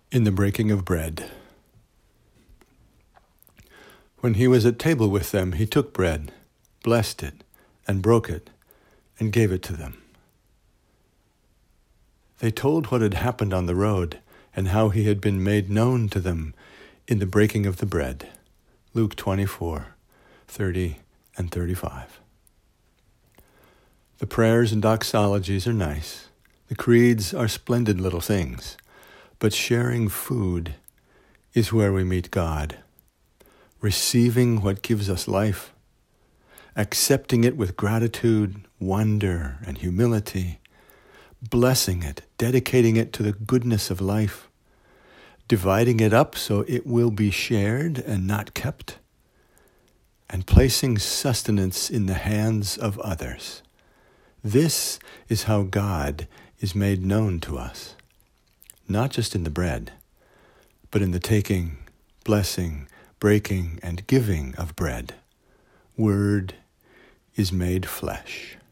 In the breaking of bread. When he was at table with them, he took bread, blessed it, and broke it, and gave it to them. They told what had happened on the road, and how he had been made known to them in the breaking of the bread. Luke 24:30 and 35. The prayers and doxologies are nice. The creeds are splendid little things. But sharing food is where we meet God. Receiving what gives us life, accepting it with gratitude, wonder, and humility, blessing it, dedicating it to the goodness of life, dividing it up so it will be shared and not kept, and placing sustenance in the hands of others. This is how God is made known to us, not just in the bread, but in the taking, blessing, breaking, and giving of bread. Word is made flesh.